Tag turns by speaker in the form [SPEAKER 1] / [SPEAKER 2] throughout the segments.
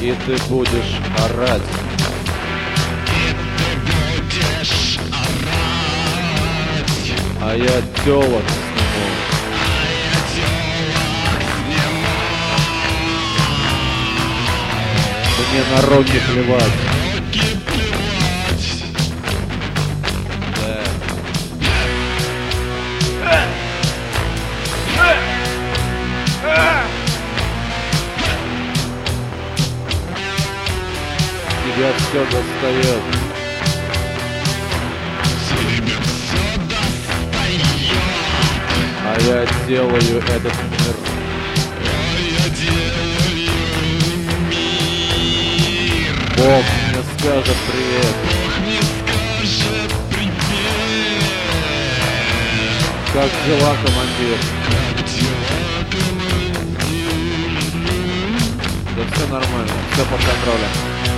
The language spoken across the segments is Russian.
[SPEAKER 1] И ты будешь орать. А я тёлок сниму. Мне на роки плевать. Да. Тебя все достает. А я делаю этот мир. Бог мне скажет привет. Как дела, командир? Да все нормально, все под контролем.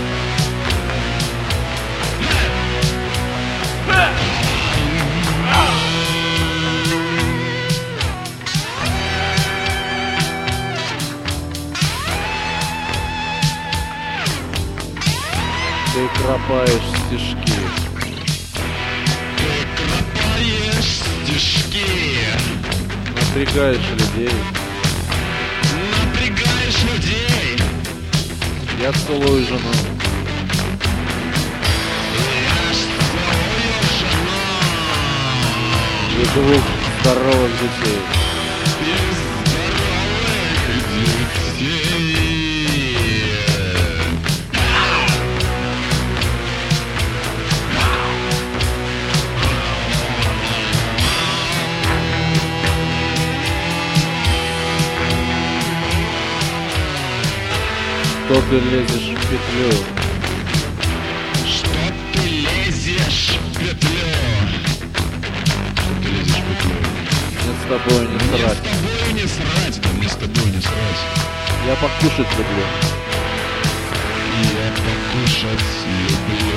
[SPEAKER 1] Ты кропаешь стишки. Напрягаешь людей. Я целую жену. И двух здоровых детей. Что ты лезешь в петлю?
[SPEAKER 2] Что ты лезешь в петлю? Что ты лезешь в петлю?
[SPEAKER 1] Мне с тобой не срать.
[SPEAKER 2] Мне с тобой не срать, да мне с тобой не срать.
[SPEAKER 1] Я покушать люблю.
[SPEAKER 2] Я покушать люблю.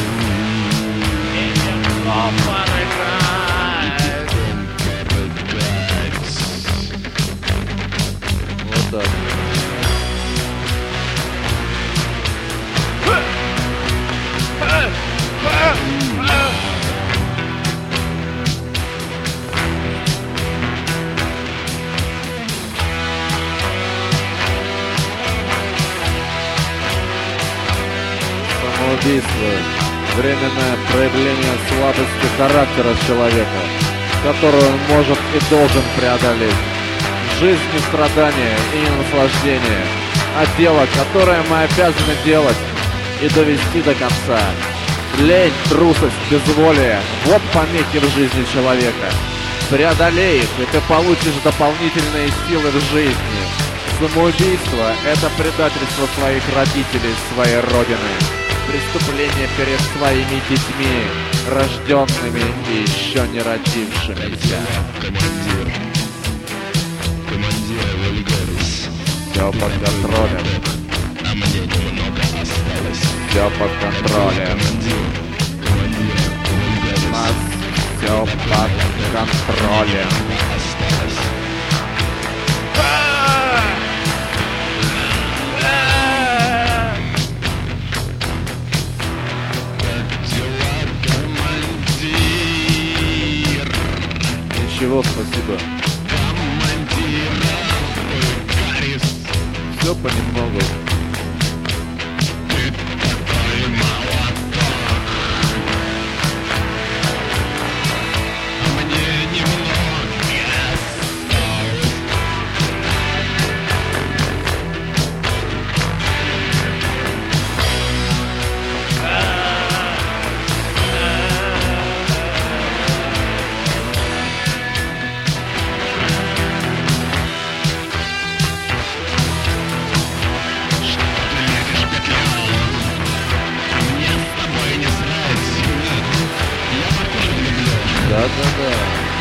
[SPEAKER 1] Вот так. Самоубийство. Временное проявление слабости характера человека, которую он может и должен преодолеть. Жизнь не страдание и не наслаждение, а дело, которое мы обязаны делать и довести до конца. Лень, трусость, безволие – вот помехи в жизни человека. Преодолей их, и ты получишь дополнительные силы в жизни. Самоубийство – это предательство своих родителей, своей родины. Преступление перед своими детьми, рожденными и еще не родившимися.
[SPEAKER 2] Командир, выдвигались.
[SPEAKER 1] Все под контролем.
[SPEAKER 2] А мне немного осталось.
[SPEAKER 1] Все под контролем.
[SPEAKER 2] Командир,
[SPEAKER 1] У нас все под контролем.
[SPEAKER 2] осталось.
[SPEAKER 1] Ничего, спасибо. Все понемногу. Да-да-да.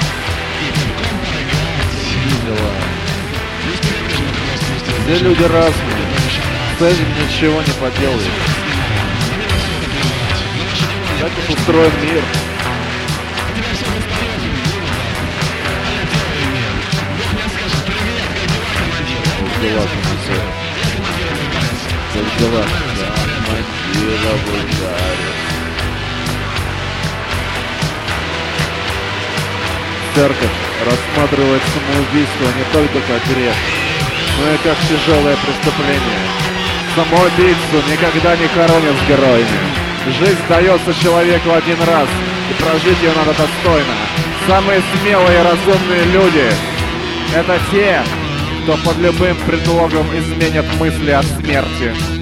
[SPEAKER 1] Видела. Все люди разные. С этим ничего не поделаешь. Так уж устроен мир. Дела, комиссар. глаза командира Бульгарис. Церковь рассматривает самоубийство не только как грех, но и как тяжелое преступление. Самоубийцу никогда не хоронят с героями. Жизнь дается человеку один раз, и прожить ее надо достойно. Самые смелые и разумные люди — это те, кто под любым предлогом изменят мысли о смерти.